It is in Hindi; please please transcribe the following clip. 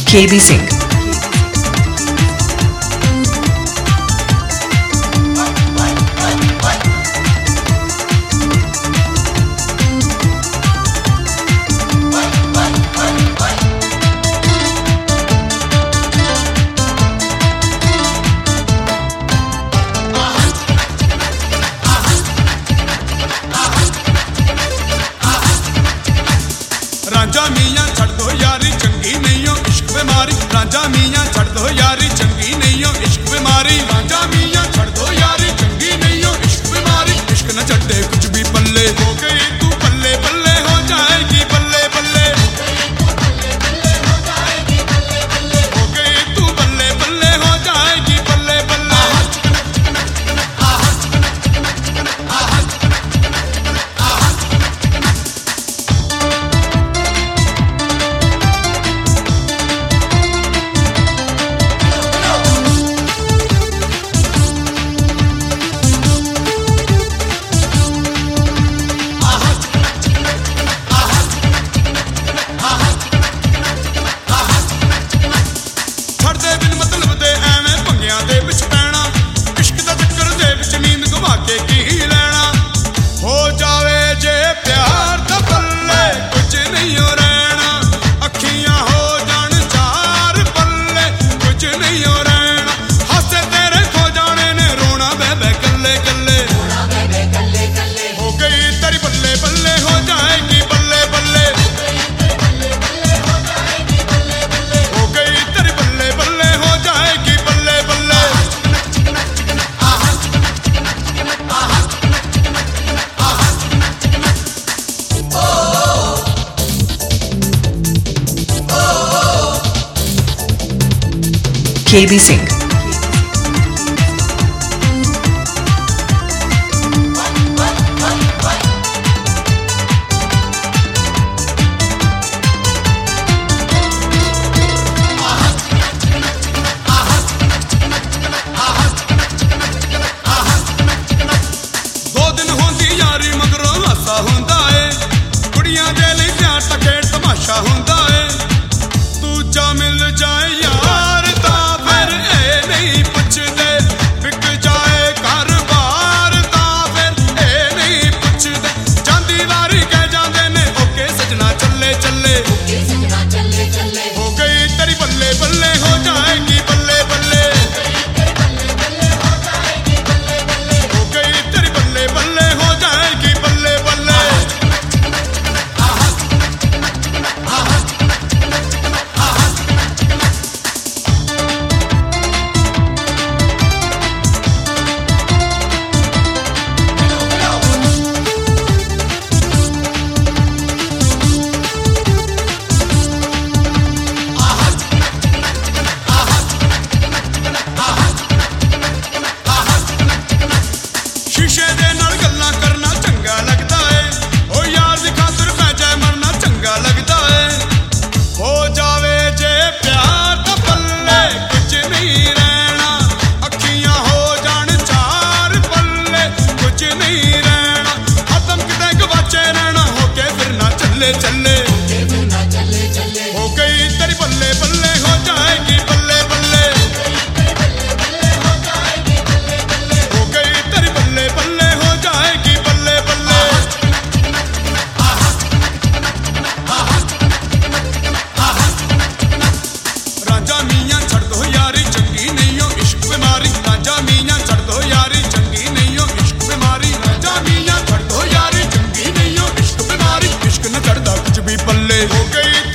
KB Singh। रांझा मियां छड़ दो यारी चंगी नहीं हो इश्क बीमारी। रांझा मियां छड़ दो यारी चंगी नहीं हो इश्क बीमारी। रांझा मियां छड़ दो यारी चंगी नहीं हो इश्क बीमारी। इश्क न छड़े कुछ भी पल्ले हो गई तू पल्ले पल्ले हो जाएगी बल्ले बल्ले। हो गई तू बल्ले बल्ले हो जाएगी बल्ले बल्ले। KB Singh। चले हो गई तेरी बल्ले बल्ले हो जाएगी बल्ले बल्ले। हो गई तेरी बल्ले बल्ले हो जाएगी बल्ले बल्ले। रांझा मियां छड़ दो यारी चंगी नहीं हो इश्क बीमारी। रांझा मियां छड़ दो यारी चंगी नहीं हो इश्क बीमारी। रांझा मियां छड़ दो यारी चंगी नहीं हो इश्क बीमारी। इश्क न चढ़दा कुछ भी पल्ले हो गई